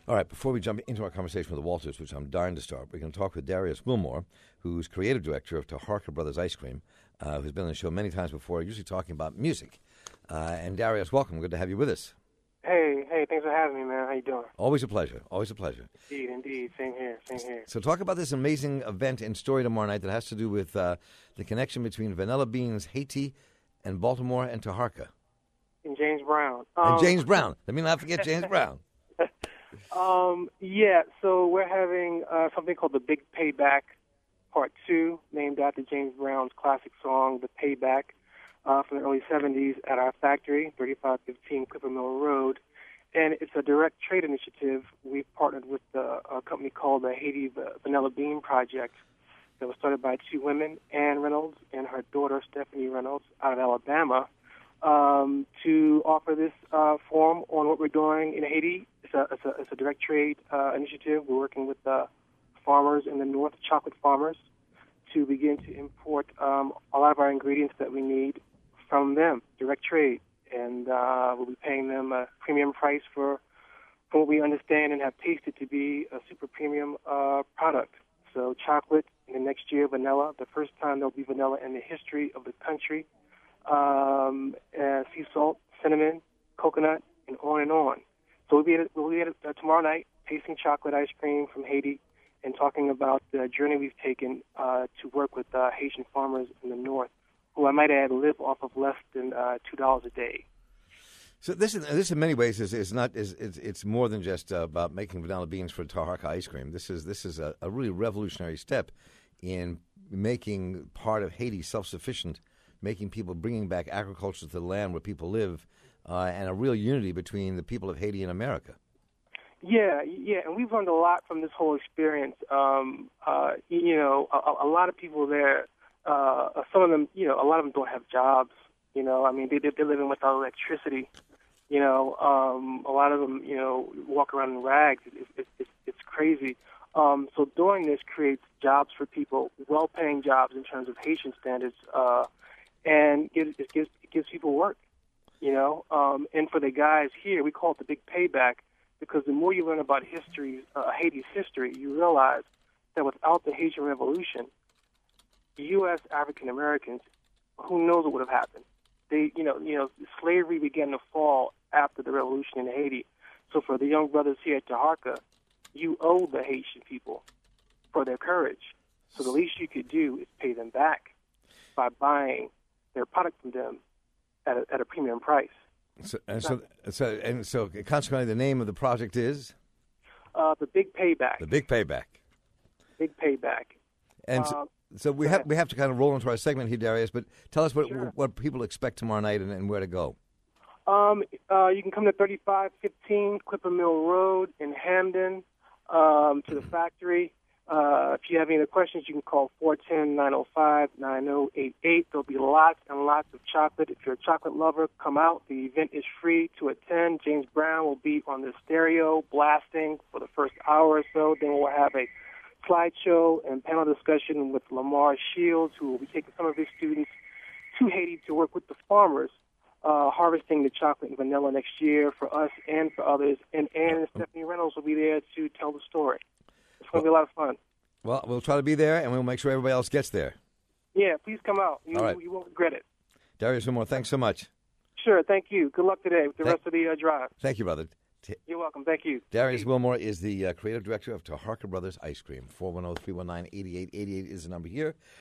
All right, before we jump into our conversation with the Walters, which I'm dying to start, we're going to talk with Darius Wilmore, who's creative director of Taharka Brothers Ice Cream, who's been on the show many times before, usually talking about music. And Darius, welcome. Good to have you with us. Hey, thanks for having me, man. How you doing? Always a pleasure. Always a pleasure. Indeed. Same here. So talk about this amazing event in story tomorrow night that has to do with the connection between Vanilla Beans, Haiti, and Baltimore and Taharka. And James Brown. And James Brown. Let me not forget James Brown. Yeah, so we're having something called the Big Payback Part 2, named after James Brown's classic song, The Payback, from the early 70s at our factory, 3515 Clipper Mill Road. And it's a direct trade initiative. We've partnered with a company called the Haiti Vanilla Bean Project that was started by two women, Ann Reynolds and her daughter, Stephanie Reynolds, out of Alabama, to offer this forum on what we're doing in Haiti. It's a direct trade initiative. We're working with farmers in the north, chocolate farmers, to begin to import a lot of our ingredients that we need from them, direct trade. And we'll be paying them a premium price for what we understand and have tasted to be a super premium product. So chocolate, in the next year vanilla, the first time there'll be vanilla in the history of the country, sea salt, cinnamon, coconut, and on and on. So we'll be at it tomorrow night, tasting chocolate ice cream from Haiti and talking about the journey we've taken to work with Haitian farmers in the north, who I might add live off of less than $2 a day. So this in many ways it's more than just about making vanilla beans for Taharka ice cream. This is a really revolutionary step in making part of Haiti self-sufficient, making people, bringing back agriculture to the land where people live, and a real unity between the people of Haiti and America. Yeah, and we've learned a lot from this whole experience. A lot of people there, some of them, a lot of them don't have jobs. I mean, they're living without electricity. A lot of them, walk around in rags. It's crazy. So doing this creates jobs for people, well-paying jobs in terms of Haitian standards, and it gives people work. And for the guys here, we call it the Big Payback, because the more you learn about history, Haiti's history, you realize that without the Haitian Revolution, U.S. African Americans, who knows what would have happened? Slavery began to fall after the revolution in Haiti. So for the young brothers here at Taharka, you owe the Haitian people for their courage. So the least you could do is pay them back by buying their product from them at a premium price. So consequently, the name of the project is the Big Payback. The Big Payback. Big Payback. And so we have to kind of roll into our segment here, Darius. But tell us what people expect tomorrow night and where to go. You can come to 3515 Clipper Mill Road in Hamden to the factory. If you have any other questions, you can call 410-905-9088. There'll be lots and lots of chocolate. If you're a chocolate lover, come out. The event is free to attend. James Brown will be on the stereo blasting for the first hour or so. Then we'll have a slideshow and panel discussion with Lamar Shields, who will be taking some of his students to Haiti to work with the farmers, harvesting the chocolate and vanilla next year for us and for others. And Ann and Stephanie Reynolds will be there to tell the story. It's going to be a lot of fun. Well, we'll try to be there, and we'll make sure everybody else gets there. Yeah, please come out. You won't regret it. Darius Wilmore, thanks so much. Sure, thank you. Good luck today with the rest of the drive. Thank you, brother. You're welcome. Thank you. Darius Wilmore is the creative director of Taharka Brothers Ice Cream. 410-319-8888 is the number here.